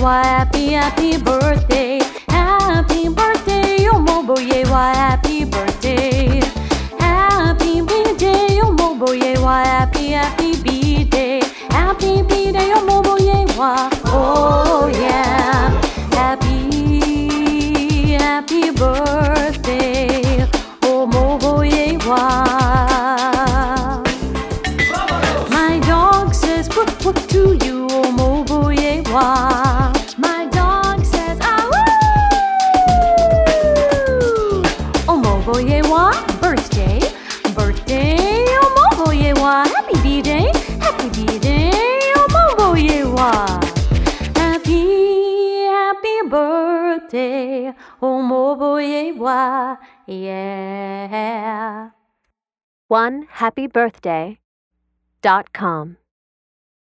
wa, happy birthday. Happy birthday, omobo ye wa, happy birthday. Happy birthday, omobo ye wa, happy birthday. Happy birthday, omobo ye wa, oh yeah. Happy birthday, omobo ye wa. My dog says woof woof to you, omobo ye wa. My dog says ah woo. Omobo ye wa, birthday, birthday, omobo ye wa. Happy birthday, omobo ye wa. Happy birthday, omobo ye wa, yeah. OneHappyBirthday.com